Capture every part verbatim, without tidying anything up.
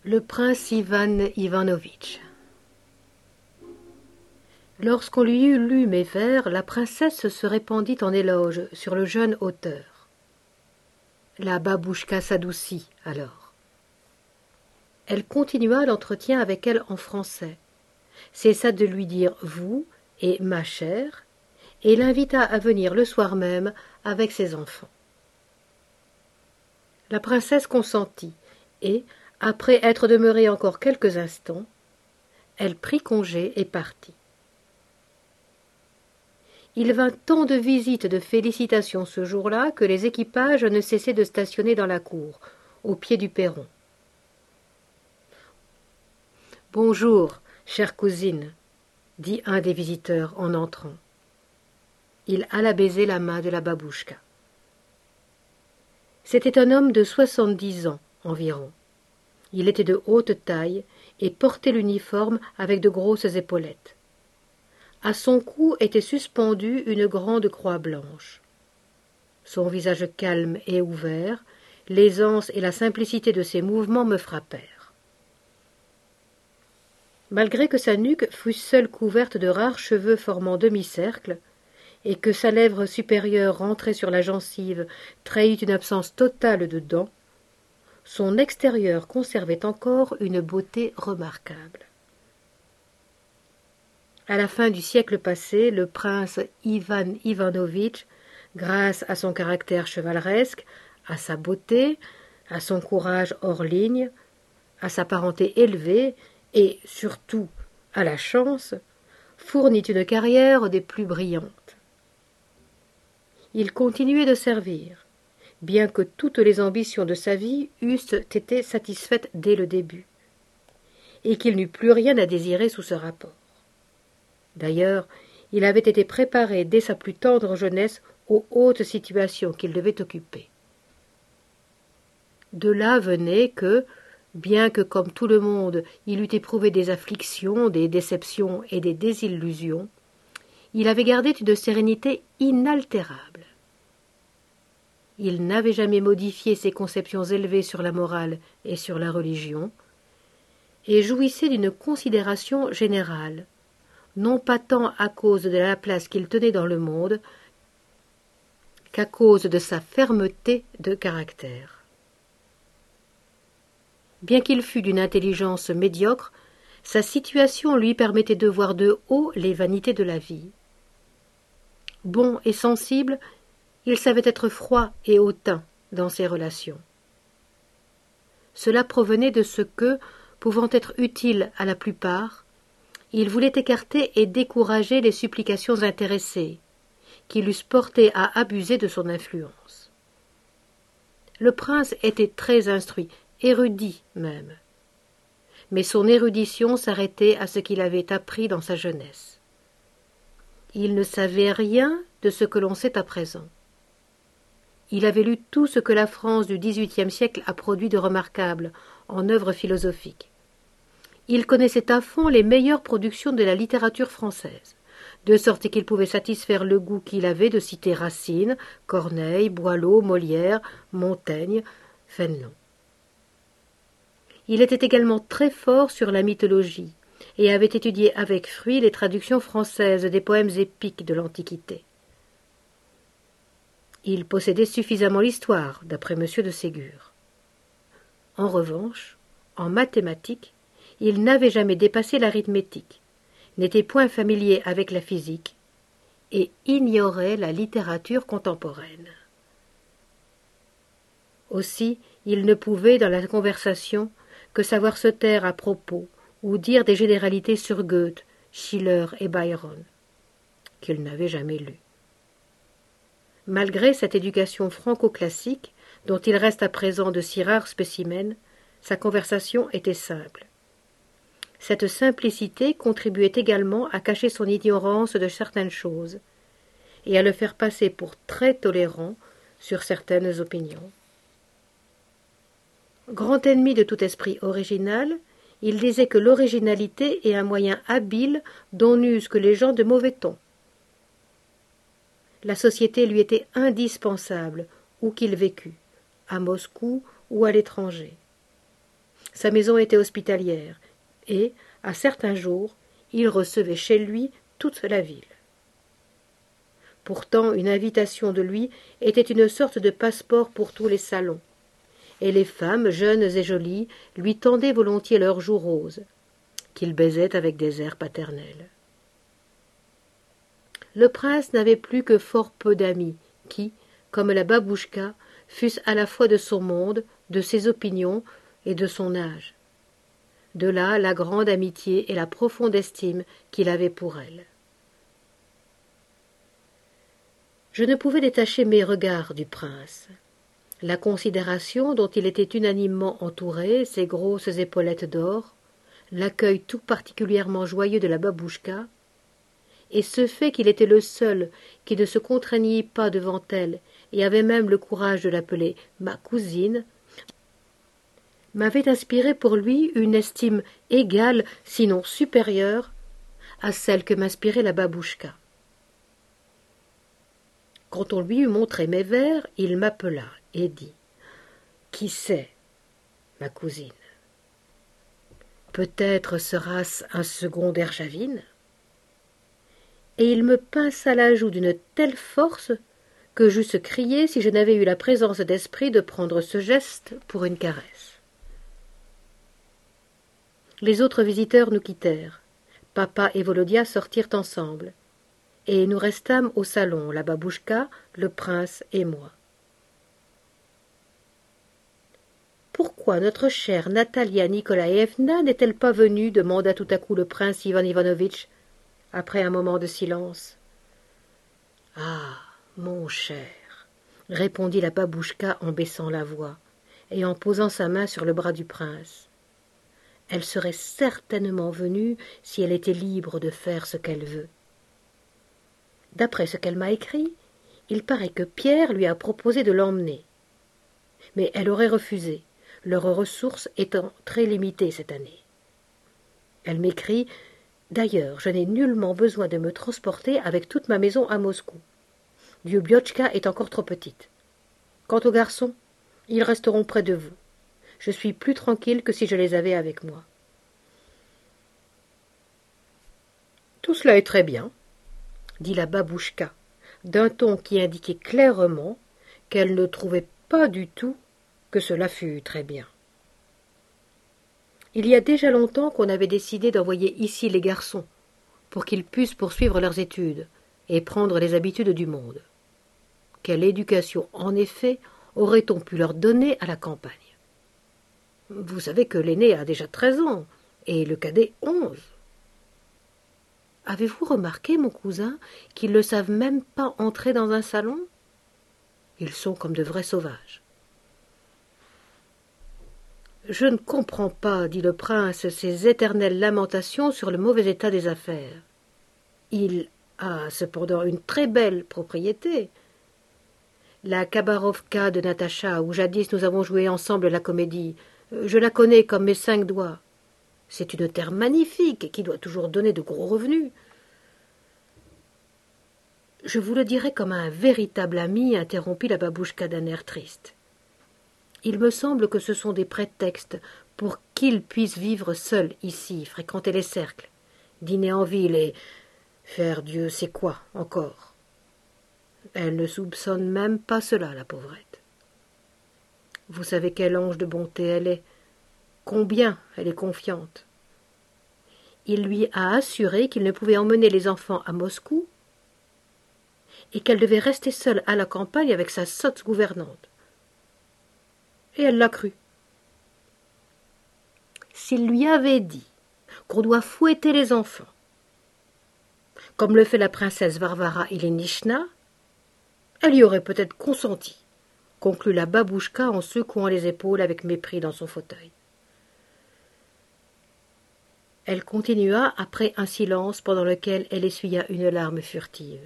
Le prince Ivan Ivanovitch. Lorsqu'on lui eut lu mes vers, la princesse se répandit en éloges sur le jeune auteur. La babouchka s'adoucit alors. Elle continua l'entretien avec elle en français, cessa de lui dire « vous » et « ma chère », et l'invita à venir le soir même avec ses enfants. La princesse consentit, et, après être demeurée encore quelques instants, elle prit congé et partit. Il vint tant de visites de félicitations ce jour-là que les équipages ne cessaient de stationner dans la cour, au pied du perron. « Bonjour, chère cousine, » dit un des visiteurs en entrant. Il alla baiser la main de la babouchka. C'était un homme de soixante-dix ans environ. Il était de haute taille et portait l'uniforme avec de grosses épaulettes. À son cou était suspendue une grande croix blanche. Son visage calme et ouvert, l'aisance et la simplicité de ses mouvements me frappèrent. Malgré que sa nuque fût seule couverte de rares cheveux formant demi-cercle, et que sa lèvre supérieure rentrée sur la gencive trahît une absence totale de dents, son extérieur conservait encore une beauté remarquable. À la fin du siècle passé, le prince Ivan Ivanovitch, grâce à son caractère chevaleresque, à sa beauté, à son courage hors ligne, à sa parenté élevée et, surtout, à la chance, fournit une carrière des plus brillantes. Il continuait de servir, bien que toutes les ambitions de sa vie eussent été satisfaites dès le début, et qu'il n'eût plus rien à désirer sous ce rapport. D'ailleurs, il avait été préparé dès sa plus tendre jeunesse aux hautes situations qu'il devait occuper. De là venait que, bien que comme tout le monde il eût éprouvé des afflictions, des déceptions et des désillusions, il avait gardé une sérénité inaltérable. Il n'avait jamais modifié ses conceptions élevées sur la morale et sur la religion, et jouissait d'une considération générale, non pas tant à cause de la place qu'il tenait dans le monde, qu'à cause de sa fermeté de caractère. Bien qu'il fût d'une intelligence médiocre, sa situation lui permettait de voir de haut les vanités de la vie. Bon et sensible, il savait être froid et hautain dans ses relations. Cela provenait de ce que, pouvant être utile à la plupart, il voulait écarter et décourager les supplications intéressées, qui l'eussent porté à abuser de son influence. Le prince était très instruit, érudit même, mais son érudition s'arrêtait à ce qu'il avait appris dans sa jeunesse. Il ne savait rien de ce que l'on sait à présent. Il avait lu tout ce que la France du dix-huitième siècle a produit de remarquable en œuvres philosophiques. Il connaissait à fond les meilleures productions de la littérature française, de sorte qu'il pouvait satisfaire le goût qu'il avait de citer Racine, Corneille, Boileau, Molière, Montaigne, Fénelon. Il était également très fort sur la mythologie et avait étudié avec fruit les traductions françaises des poèmes épiques de l'Antiquité. Il possédait suffisamment l'histoire, d'après Monsieur de Ségur. En revanche, en mathématiques, il n'avait jamais dépassé l'arithmétique, n'était point familier avec la physique et ignorait la littérature contemporaine. Aussi, il ne pouvait, dans la conversation, que savoir se taire à propos ou dire des généralités sur Goethe, Schiller et Byron, qu'il n'avait jamais lus. Malgré cette éducation franco-classique, dont il reste à présent de si rares spécimens, sa conversation était simple. Cette simplicité contribuait également à cacher son ignorance de certaines choses et à le faire passer pour très tolérant sur certaines opinions. Grand ennemi de tout esprit original, il disait que l'originalité est un moyen habile dont n'usent que les gens de mauvais ton. La société lui était indispensable, où qu'il vécût, à Moscou ou à l'étranger. Sa maison était hospitalière, et, à certains jours, il recevait chez lui toute la ville. Pourtant, une invitation de lui était une sorte de passeport pour tous les salons, et les femmes, jeunes et jolies, lui tendaient volontiers leurs joues roses, qu'il baisait avec des airs paternels. Le prince n'avait plus que fort peu d'amis, qui, comme la babouchka, fussent à la fois de son monde, de ses opinions et de son âge. De là la grande amitié et la profonde estime qu'il avait pour elle. Je ne pouvais détacher mes regards du prince. La considération dont il était unanimement entouré, ses grosses épaulettes d'or, l'accueil tout particulièrement joyeux de la babouchka, et ce fait qu'il était le seul qui ne se contraignit pas devant elle et avait même le courage de l'appeler ma cousine, m'avait inspiré pour lui une estime égale, sinon supérieure, à celle que m'inspirait la babouchka. Quand on lui eut montré mes vers, il m'appela et dit « Qui sait, ma cousine? Peut-être sera-ce un second Derjavine ?» Et il me pinça la joue d'une telle force que j'eusse crié si je n'avais eu la présence d'esprit de prendre ce geste pour une caresse. Les autres visiteurs nous quittèrent. Papa et Volodia sortirent ensemble, et nous restâmes au salon, la babouchka, le prince et moi. Pourquoi notre chère Natalia Nikolaïevna n'est-elle pas venue demanda tout à coup le prince Ivan Ivanovitch, après un moment de silence. « Ah, mon cher, répondit la babouchka en baissant la voix et en posant sa main sur le bras du prince. Elle serait certainement venue si elle était libre de faire ce qu'elle veut. D'après ce qu'elle m'a écrit, il paraît que Pierre lui a proposé de l'emmener. Mais elle aurait refusé, leurs ressources étant très limitées cette année. Elle m'écrit « D'ailleurs, je n'ai nullement besoin de me transporter avec toute ma maison à Moscou. Lyubiochka est encore trop petite. Quant aux garçons, ils resteront près de vous. Je suis plus tranquille que si je les avais avec moi. » Tout cela est très bien, dit la babouchka, d'un ton qui indiquait clairement qu'elle ne trouvait pas du tout que cela fût très bien. Il y a déjà longtemps qu'on avait décidé d'envoyer ici les garçons, pour qu'ils puissent poursuivre leurs études et prendre les habitudes du monde. Quelle éducation, en effet, aurait-on pu leur donner à la campagne? Vous savez que l'aîné a déjà treize ans, et le cadet onze. Avez-vous remarqué, mon cousin, qu'ils ne savent même pas entrer dans un salon? Ils sont comme de vrais sauvages. Je ne comprends pas, dit le prince, ces éternelles lamentations sur le mauvais état des affaires. Il a cependant une très belle propriété. La Khabarovka de Natacha, où jadis nous avons joué ensemble la comédie, je la connais comme mes cinq doigts. C'est une terre magnifique qui doit toujours donner de gros revenus. Je vous le dirai comme un véritable ami, interrompit la babouchka d'un air triste. Il me semble que ce sont des prétextes pour qu'il puisse vivre seul ici, fréquenter les cercles, dîner en ville et faire Dieu sait quoi encore. Elle ne soupçonne même pas cela, la pauvrette. Vous savez quel ange de bonté elle est, combien elle est confiante. Il lui a assuré qu'il ne pouvait emmener les enfants à Moscou et qu'elle devait rester seule à la campagne avec sa sotte gouvernante. Et elle l'a cru. S'il lui avait dit qu'on doit fouetter les enfants, comme le fait la princesse Varvara Ilinichna, elle y aurait peut-être consenti, conclut la babouchka en secouant les épaules avec mépris dans son fauteuil. Elle continua après un silence pendant lequel elle essuya une larme furtive.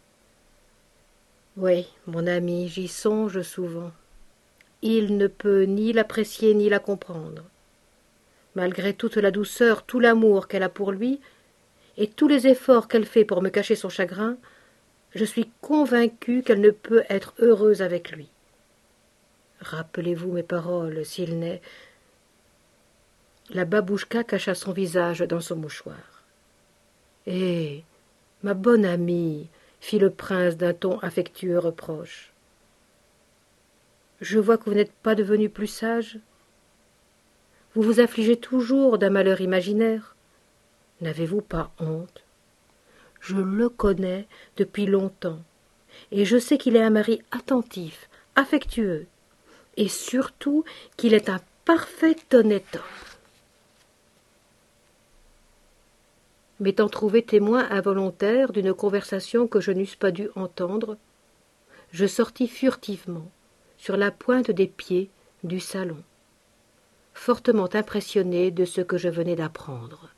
Oui, mon ami, j'y songe souvent. Il ne peut ni l'apprécier ni la comprendre. Malgré toute la douceur, tout l'amour qu'elle a pour lui, et tous les efforts qu'elle fait pour me cacher son chagrin, je suis convaincue qu'elle ne peut être heureuse avec lui. Rappelez-vous mes paroles, s'il n'est... La babouchka cacha son visage dans son mouchoir. « Eh, ma bonne amie, fit le prince d'un ton affectueux reproche. Je vois que vous n'êtes pas devenue plus sage. Vous vous affligez toujours d'un malheur imaginaire. N'avez-vous pas honte? Je le connais depuis longtemps, et je sais qu'il est un mari attentif, affectueux, et surtout qu'il est un parfait honnête homme. » M'étant trouvé témoin involontaire d'une conversation que je n'eusse pas dû entendre, je sortis furtivement, sur la pointe des pieds, du salon, fortement impressionné de ce que je venais d'apprendre.